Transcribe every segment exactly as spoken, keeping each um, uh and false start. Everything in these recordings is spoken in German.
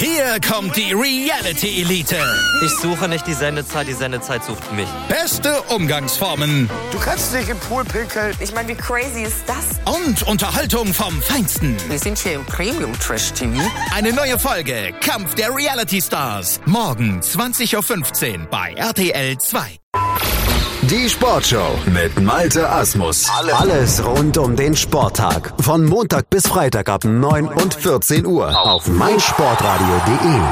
Hier kommt die Reality Elite. Ich suche nicht die Sendezeit, die Sendezeit sucht mich. Beste Umgangsformen. Du kannst nicht im Pool pinkeln. Ich meine, wie crazy ist das? Und Unterhaltung vom Feinsten. Wir sind hier im Premium-Trash-T V. Eine neue Folge Kampf der Reality Stars. Morgen zwanzig Uhr fünfzehn bei R T L zwei. Die Sportshow mit Malte Asmus. Alles rund um den Sporttag. Von Montag bis Freitag ab neun und vierzehn Uhr auf meinsportradio punkt de.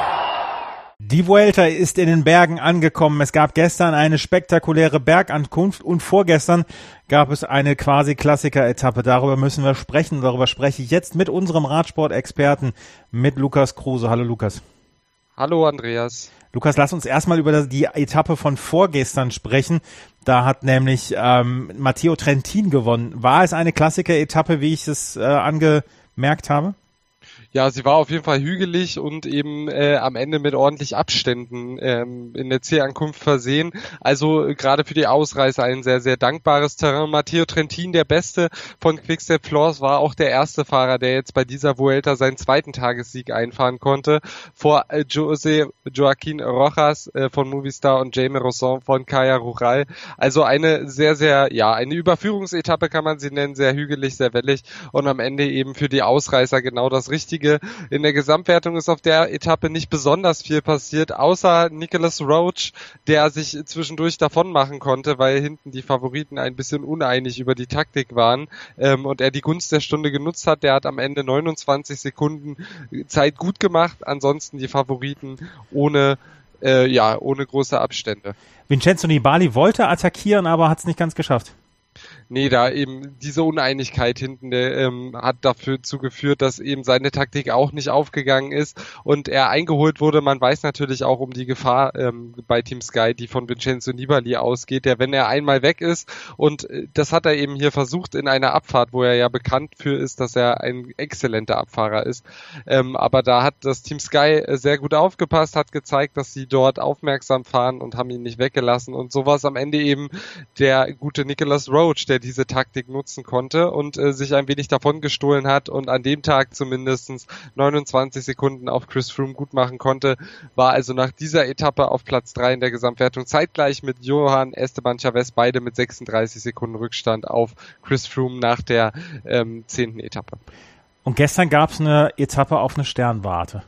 Die Vuelta ist in den Bergen angekommen. Es gab gestern eine spektakuläre Bergankunft und vorgestern gab es eine quasi Klassiker-Etappe. Darüber müssen wir sprechen. Darüber spreche ich jetzt mit unserem Radsport-Experten, mit Lukas Kruse. Hallo Lukas. Hallo Andreas. Lukas, lass uns erstmal über die Etappe von vorgestern sprechen. Da hat nämlich ähm, Matteo Trentin gewonnen. War es eine Klassiker-Etappe, wie ich es äh, angemerkt habe? Ja, sie war auf jeden Fall hügelig und eben äh, am Ende mit ordentlich Abständen ähm, in der Zielankunft versehen. Also äh, gerade für die Ausreißer ein sehr, sehr dankbares Terrain. Matteo Trentin, der Beste von Quick-Step Floors, war auch der erste Fahrer, der jetzt bei dieser Vuelta seinen zweiten Tagessieg einfahren konnte. Vor äh, José Joaquín Rojas äh, von Movistar und Jaime Rosson von Kaya Rural. Also eine sehr, sehr, ja, eine Überführungsetappe kann man sie nennen, sehr hügelig, sehr wellig und am Ende eben für die Ausreißer genau das Richtige. In der Gesamtwertung ist auf der Etappe nicht besonders viel passiert, außer Nicholas Roach, der sich zwischendurch davon machen konnte, weil hinten die Favoriten ein bisschen uneinig über die Taktik waren ähm, und er die Gunst der Stunde genutzt hat. Der hat am Ende neunundzwanzig Sekunden Zeit gut gemacht, ansonsten die Favoriten ohne, äh, ja, ohne große Abstände. Vincenzo Nibali wollte attackieren, aber hat es nicht ganz geschafft. Nee, da eben diese Uneinigkeit hinten der, ähm, hat dafür zugeführt, dass eben seine Taktik auch nicht aufgegangen ist und er eingeholt wurde. Man weiß natürlich auch um die Gefahr ähm, bei Team Sky, die von Vincenzo Nibali ausgeht, der, wenn er einmal weg ist, und äh, das hat er eben hier versucht in einer Abfahrt, wo er ja bekannt für ist, dass er ein exzellenter Abfahrer ist. Ähm, aber da hat das Team Sky äh, sehr gut aufgepasst, hat gezeigt, dass sie dort aufmerksam fahren und haben ihn nicht weggelassen und so war es am Ende eben der gute Nicholas Roach, der diese Taktik nutzen konnte und äh, sich ein wenig davon gestohlen hat und an dem Tag zumindest neunundzwanzig Sekunden auf Chris Froome gut machen konnte, war also nach dieser Etappe auf Platz drei in der Gesamtwertung, zeitgleich mit Johan Esteban Chavez, beide mit sechsunddreißig Sekunden Rückstand auf Chris Froome nach der ähm, zehnten Etappe. Und gestern gab es eine Etappe auf eine Sternwarte.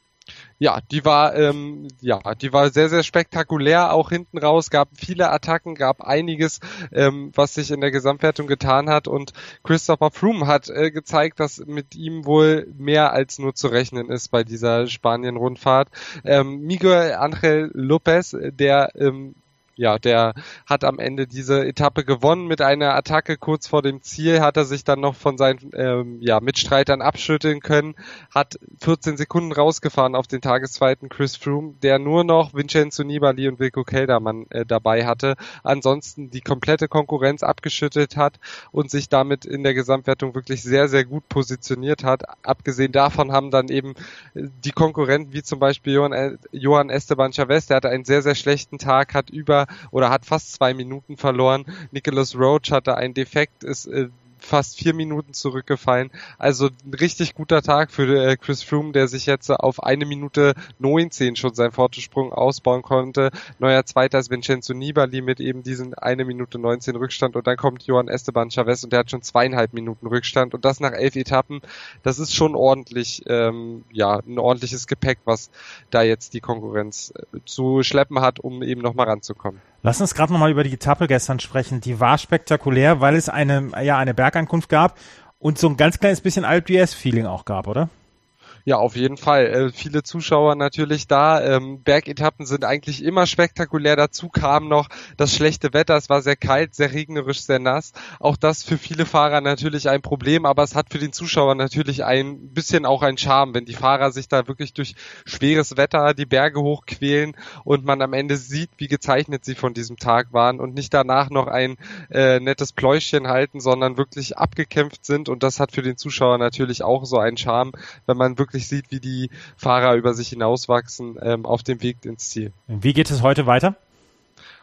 Ja, die war ähm, ja, die war sehr, sehr spektakulär, auch hinten raus, gab viele Attacken, gab einiges, ähm, was sich in der Gesamtwertung getan hat und Christopher Froome hat äh, gezeigt, dass mit ihm wohl mehr als nur zu rechnen ist bei dieser Spanien-Rundfahrt. Ähm, Miguel Ángel López, der ähm, Ja, der hat am Ende diese Etappe gewonnen mit einer Attacke kurz vor dem Ziel, hat er sich dann noch von seinen ähm, ja, Mitstreitern abschütteln können, hat vierzehn Sekunden rausgefahren auf den Tageszweiten Chris Froome, der nur noch Vincenzo Nibali und Wilco Kelderman äh, dabei hatte, ansonsten die komplette Konkurrenz abgeschüttelt hat und sich damit in der Gesamtwertung wirklich sehr, sehr gut positioniert hat. Abgesehen davon haben dann eben die Konkurrenten, wie zum Beispiel Johan, Johan Esteban Chavez, der hatte einen sehr, sehr schlechten Tag, hat über oder hat fast zwei Minuten verloren. Nicholas Roach hatte einen Defekt, ist äh, fast vier Minuten zurückgefallen. Also ein richtig guter Tag für äh, Chris Froome, der sich jetzt äh, auf eine Minute neunzehn schon seinen Fortesprung ausbauen konnte. Neuer Zweiter ist Vincenzo Nibali mit eben diesen eine Minute neunzehn Rückstand und dann kommt Johan Esteban Chavez und der hat schon zweieinhalb Minuten Rückstand und das nach elf Etappen. Das ist schon ordentlich, ähm, ja, ein ordentliches Gepäck, was da jetzt die Konkurrenz äh, zu schleppen hat, um eben nochmal ranzukommen. Lass uns gerade nochmal über die Etappe gestern sprechen. Die war spektakulär, weil es eine, ja, eine Bergankunft gab und so ein ganz kleines bisschen Alpe d'Huez Feeling auch gab, oder? Ja, auf jeden Fall. Äh, viele Zuschauer natürlich da. Ähm, Bergetappen sind eigentlich immer spektakulär. Dazu kam noch das schlechte Wetter. Es war sehr kalt, sehr regnerisch, sehr nass. Auch das für viele Fahrer natürlich ein Problem, aber es hat für den Zuschauer natürlich ein bisschen auch einen Charme, wenn die Fahrer sich da wirklich durch schweres Wetter die Berge hochquälen und man am Ende sieht, wie gezeichnet sie von diesem Tag waren und nicht danach noch ein äh, nettes Pläuschchen halten, sondern wirklich abgekämpft sind und das hat für den Zuschauer natürlich auch so einen Charme, wenn man wirklich sieht, wie die Fahrer über sich hinauswachsen ähm, auf dem Weg ins Ziel. Wie geht es heute weiter?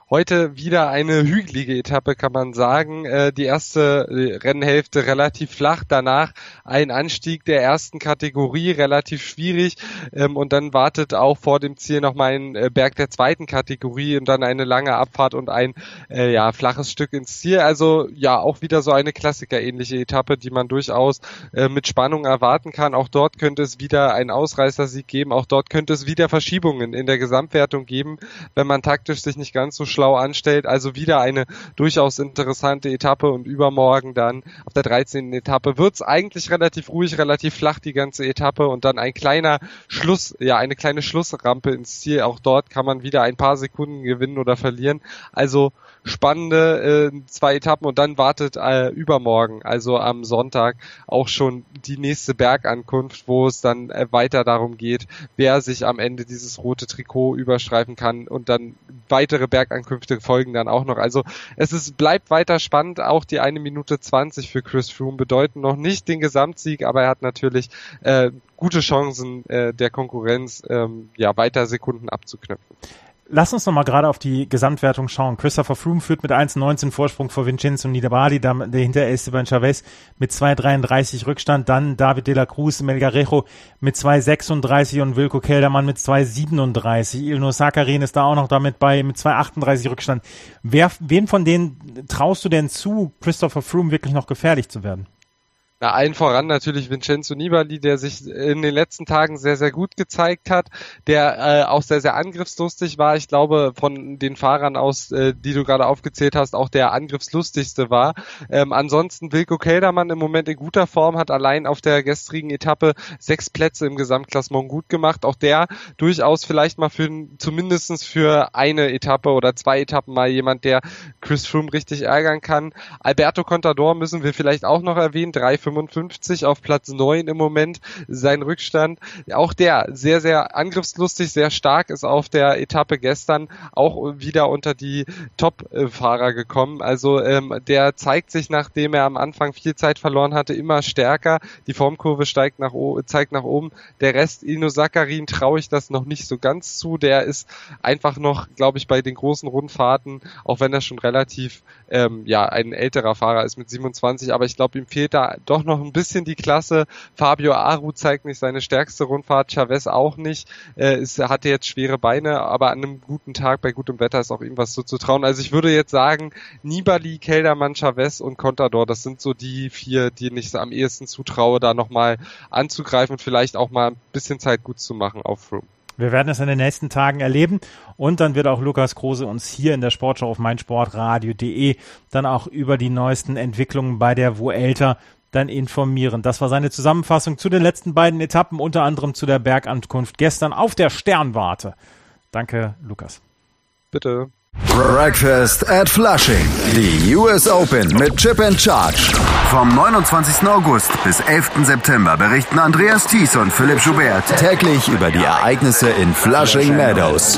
heute wieder eine hügelige Etappe, kann man sagen. Äh, die erste Rennhälfte relativ flach, danach ein Anstieg der ersten Kategorie, relativ schwierig, ähm, und dann wartet auch vor dem Ziel nochmal ein äh, Berg der zweiten Kategorie und dann eine lange Abfahrt und ein äh, ja flaches Stück ins Ziel. Also ja, auch wieder so eine Klassiker-ähnliche Etappe, die man durchaus äh, mit Spannung erwarten kann. Auch dort könnte es wieder einen Ausreißersieg geben, auch dort könnte es wieder Verschiebungen in der Gesamtwertung geben, wenn man taktisch sich nicht ganz so schlau anstellt. Also wieder eine durchaus interessante Etappe und übermorgen dann auf der dreizehnten Etappe wird es eigentlich relativ ruhig, relativ flach die ganze Etappe und dann ein kleiner Schluss, ja eine kleine Schlussrampe ins Ziel. Auch dort kann man wieder ein paar Sekunden gewinnen oder verlieren. Also spannende äh, zwei Etappen und dann wartet äh, übermorgen, also am Sonntag, auch schon die nächste Bergankunft, wo es dann äh, weiter darum geht, wer sich am Ende dieses rote Trikot überstreifen kann und dann weitere Bergankünfte folgen dann auch noch. Also es ist, bleibt weiter spannend, auch die eine Minute zwanzig für Chris Froome bedeuten noch nicht den Gesamtsieg, aber er hat natürlich äh, gute Chancen äh, der Konkurrenz ähm, ja weiter Sekunden abzuknüpfen. Lass uns noch mal gerade auf die Gesamtwertung schauen. Christopher Froome führt mit eins neunzehn Vorsprung vor Vincenzo Nibali, dahinter Esteban Chaves mit zwei dreiunddreißig Rückstand, dann David de la Cruz, Melgarejo mit zwei sechsunddreißig und Wilco Kelderman mit zwei siebenunddreißig. Ilnur Zakarin ist da auch noch damit bei mit zwei achtunddreißig Rückstand. Wer, wem von denen traust du denn zu, Christopher Froome wirklich noch gefährlich zu werden? Na, allen voran natürlich Vincenzo Nibali, der sich in den letzten Tagen sehr, sehr gut gezeigt hat, der äh, auch sehr, sehr angriffslustig war. Ich glaube, von den Fahrern aus, äh, die du gerade aufgezählt hast, auch der angriffslustigste war. Ähm, ansonsten Wilco Kelderman im Moment in guter Form, hat allein auf der gestrigen Etappe sechs Plätze im Gesamtklassement gut gemacht. Auch der durchaus vielleicht mal für zumindestens für eine Etappe oder zwei Etappen mal jemand, der Chris Froome richtig ärgern kann. Alberto Contador müssen wir vielleicht auch noch erwähnen, drei fünfundfünfzig auf Platz neun im Moment, sein Rückstand. Auch der sehr, sehr angriffslustig, sehr stark, ist auf der Etappe gestern auch wieder unter die Top-Fahrer gekommen. Also ähm, der zeigt sich, nachdem er am Anfang viel Zeit verloren hatte, immer stärker. Die Formkurve steigt nach o- zeigt nach oben. Der Rest, Ilnur Zakarin, traue ich das noch nicht so ganz zu. Der ist einfach noch, glaube ich, bei den großen Rundfahrten, auch wenn er schon relativ ähm, ja ein älterer Fahrer ist mit siebenundzwanzig, aber ich glaube, ihm fehlt da doch noch ein bisschen die Klasse. Fabio Aru zeigt nicht seine stärkste Rundfahrt, Chaves auch nicht. Äh, es hatte jetzt schwere Beine, aber an einem guten Tag, bei gutem Wetter ist auch ihm was zuzutrauen. Also ich würde jetzt sagen, Nibali, Kelderman, Chaves und Contador, das sind so die vier, denen ich am ehesten zutraue, da nochmal anzugreifen und vielleicht auch mal ein bisschen Zeit gut zu machen auf Froome. Wir werden es in den nächsten Tagen erleben und dann wird auch Lukas Kruse uns hier in der Sportschau auf meinsportradio punkt de dann auch über die neuesten Entwicklungen bei der Vuelta dann informieren. Das war seine Zusammenfassung zu den letzten beiden Etappen, unter anderem zu der Bergankunft gestern auf der Sternwarte. Danke, Lukas. Bitte. Breakfast at Flushing. Die U S Open mit Chip and Charge. Vom neunundzwanzigsten August bis elften September berichten Andreas Thies und Philipp Joubert täglich über die Ereignisse in Flushing Meadows.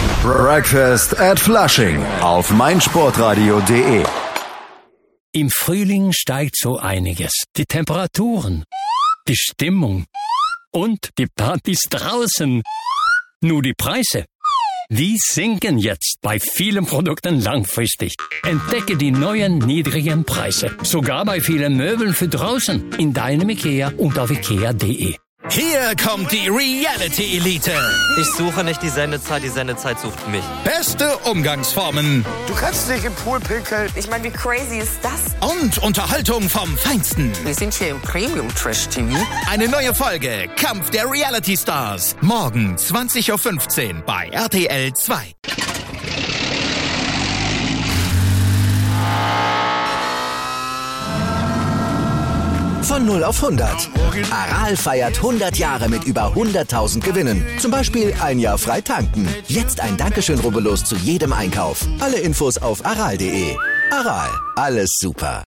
Breakfast at Flushing auf meinsportradio punkt de. Im Frühling steigt so einiges. Die Temperaturen, die Stimmung und die Partys draußen. Nur die Preise, die sinken jetzt bei vielen Produkten langfristig. Entdecke die neuen niedrigen Preise. Sogar bei vielen Möbeln für draußen. In deinem Ikea und auf ikea punkt de. Hier kommt die Reality Elite. Ich suche nicht die Sendezeit, die Sendezeit sucht mich. Beste Umgangsformen Du kannst dich im Pool pinkeln. Ich meine, wie crazy ist das? und Unterhaltung vom Feinsten. Wir sind hier im Premium-Trash-T V. Eine neue Folge Kampf der Reality Stars. Morgen zwanzig Uhr fünfzehn bei R T L zwei. Von null auf hundert. Aral feiert hundert Jahre mit über hunderttausend Gewinnen. Zum Beispiel ein Jahr frei tanken. Jetzt ein Dankeschön, rubbellos zu jedem Einkauf. Alle Infos auf aral punkt de. Aral, alles super.